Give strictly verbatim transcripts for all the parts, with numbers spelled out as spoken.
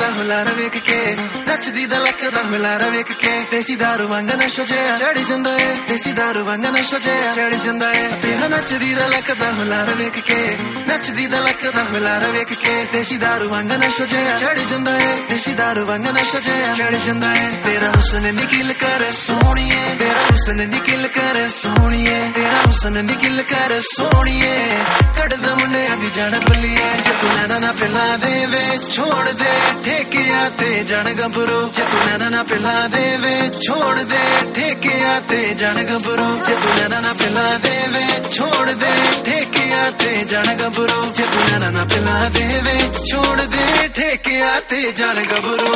ਹੁਲਾਰਾ ਵੇਖ ਕੇ ਨੱਚਦੀ ਦਾ ਲੱਕਦਾ ਹੁਲਾਰਾ ਵੇਖ ਕੇ ਦੇਸੀ ਦਾਰੂ ਵਾਂਗ ਨਸ਼ਾ ਜਿਹਾ ਚੜੀ ਜਾਂਦਾ ਏ ਦੇਸੀ ਦਾਰੂ ਵਾਂਗ ਨਸ਼ਾ ਜਿਹਾ ਚੜੀ ਜਾਂਦਾ ਏ ਤੇਰਾ ਨੱਚਦੀ ਦਾ ਲੱਕਦਾ ਹੁਲਾਰਾ ਵੇਖ ਕੇ ਨੱਚਦੀ ਦਾ ਲੱਕਦਾ ਹੁਲਾਰਾ ਵੇਖ ਕੇ ਦੇਸੀ ਦਾਰੂ ਵਾਂਗ ਨਸ਼ਾ ਜਿਹਾ ਚੜੀ ਜਾਂਦਾ ਏ ਦੇਸੀ ਦਾਰੂ ਵਾਂਗ ਨਸ਼ਾ ਜਿਹਾ ਚੜੀ ਜਾਂਦਾ ਏ ਤੇਰਾ ਹੁਸਨ ਨਿਕਲ ਕਰ ਸੋਹਣੀਏ ਤੇਰਾ ਹੁਸਨ ਨਿਕਲ ਕਰ ਸੋਹਣੀਏ ਤੇਰਾ ਹੁਸਨ ਨਿਕਲ ਕਰ ਸੋਹਣੀਏ ਕੱਢਦਾ ਮੁੰਡਿਆਂ ਦੀ ਜਾਨ ਬੱਲੀਏ ਜੇ ਤੂੰ ਨਾ ਨਾ ਪਿਲਾ ਦੇ ਵੇ ਛੋੜ ਦੇ ਠੇਕਿਆਂ ਤੇ ਜਾਣ ਗੱਭਰੂ ਜੇ ਤੂੰ ਨਾ ਨਾ ਪਿਲਾ ਦੇ ਵੇ ਛੋੜ ਦੇ ਠੇਕਿਆਂ ਤੇ ਜਾਣ ਗੱਭਰੂ ਜੇ ਤੂੰ ਨਾ ਨਾ ਪਿਲਾ ਦੇ ਵੇ ਛੋੜ ਦੇ ਠੇਕਿਆਂ ਤੇ ਜਾਣ ਗੱਭਰੂ ਜੇ ਤੂੰ ਨਾ ਨਾ ਪਿਲਾ ਦੇ ਵੇ ਛੋੜ ਦੇ ਠੇਕਿਆਂ ਤੇ ਜਾਣ ਗੱਭਰੂ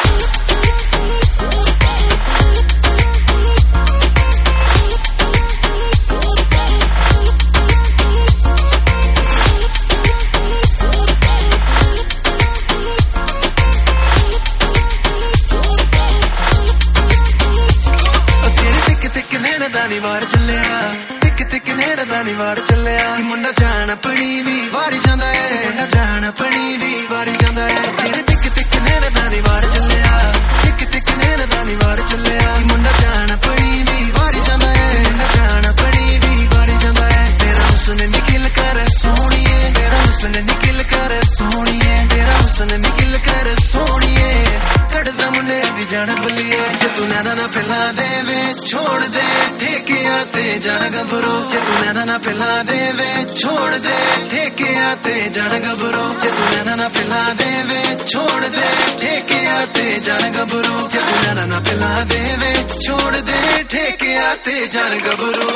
ਨੀ ਵਾਰ ਚੱਲਿਆ ਟਿਕ ਟਿਕ ਨੇੜ ਦਾ ਨੀ ਵਾਰ ਚੱਲਿਆ ਮੁੰਡਾ ਜਾਣ ਆਪਣੀ ਵੀ ਵਾਰੀ ਜਾਂਦਾ ਏ ਮੁੰਡਾ ਜਾਣ ਆਪਣੀ ਵੀ ਵਾਰੀ ਜਾਂਦਾ ਏ ਤੇਰੇ ਟਿਕ ਟਿਕ ਨੇੜ ਦਾ ਨੀ ਵਾਰ ਚੱਲਿਆ ਟਿਕ ਟਿਕ ਨੇੜ ਦਾ ਨੀ ਵਾਰ ਚੱਲਿਆ ਮੁੰਡਾ ਜਾਣ ਆਪਣੀ ਵੀ ਵਾਰੀ ਜਾਂਦਾ ਏ ਮੁੰਡਾ ਜਾਣ ਆਪਣੀ ਵੀ ਵਾਰੀ ਜਾਂਦਾ ਏ ਤੇਰਾ ਹੁਸਨ ਨਿਕਲ ਕਰ ਸੋਹਣੀਏ ਤੇਰਾ ਹੁਸਨ ਨਿਕਲ ਕਰ ਸੋਹਣੀਏ ਤੇਰਾ ਹੁਸਨ ਨਿਕਲ ਕਰ ਸੋਹਣੀਏ ਕੱਢਦਾ ਮੁੰਡੇ ਦੀ ਜਾਨ ਬੱਲੀਏ ਜੇ ਤੂੰ ਨਾ ਨਾ ਪਿਲਾ ਦੇ ਵੇ ਛੋੜ ਦੇ ਠੇਕਿਆਂ ਤੇ ਜਾਣ ਗੱਭਰੂ ਜੇ ਤੂੰ ਨਾ ਨਾ ਪਿਲਾ ਦੇ ਵੇ ਛੋੜ ਦੇ ਠੇਕਿਆਂ ਤੇ ਜਾਣ ਗੱਭਰੂ ਜੇ ਤੂੰ ਨਾ ਨਾ ਪਿਲਾ ਦੇ ਵੇ ਛੋੜ ਦੇ ਠੇਕਿਆਂ ਤੇ ਜਾਣ ਗੱਭਰੂ ਜੇ ਤੂੰ ਨਾ ਨਾ ਪਿਲਾ ਦੇ ਵੇ ਛੋੜ ਦੇ ਠੇਕਿਆਂ ਤੇ ਜਾਣ ਗੱਭਰੂ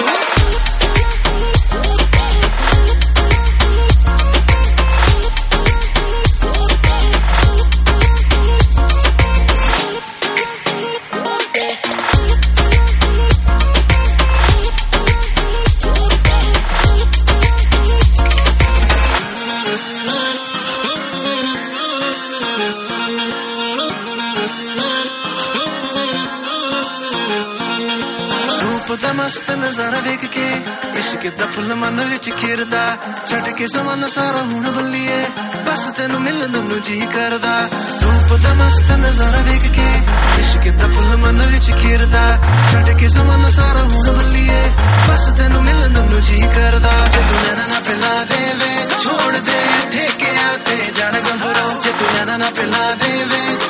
ਦਾ ਮਸਤ ਨਜ਼ਾਰਾ ਵੇਖ ਕੇ ਇਸ਼ਕ ਦਾ ਫੁੱਲ ਮਨ ਵਿੱਚ ਖਿਰਦਾ ਛੱਡ ਕੇ ਸਮਾਂ ਸਾਰਾ ਹੁਣ ਬੱਲੀਏ ਬਸ ਤੈਨੂੰ ਮਿਲਣ ਨੂੰ ਜੀ ਕਰਦਾ ਰੂਪ ਦਾ ਮਸਤ ਨਜ਼ਾਰਾ ਵੇਖ ਕੇ ਇਸ਼ਕ ਦਾ ਫੁੱਲ ਮਨ ਵਿੱਚ ਖਿਰਦਾ ਛੱਡ ਕੇ ਸਮਾਂ ਸਾਰਾ ਹੁਣ ਬੱਲੀਏ ਬਸ ਤੈਨੂੰ ਮਿਲਣ ਨੂੰ ਜੀ ਕਰਦਾ ਜੇ ਤੂੰ ਨਾ ਨਾ ਪਿਲਾ ਦੇ ਵੇ ਛੋੜ ਦੇ ਠੇਕਿਆਂ ਤੇ ਜਾਣ ਗੱਭਰੂ ਜੇ ਤੂੰ ਨਾ ਨਾ ਪਿਲਾ ਦੇ ਵੇ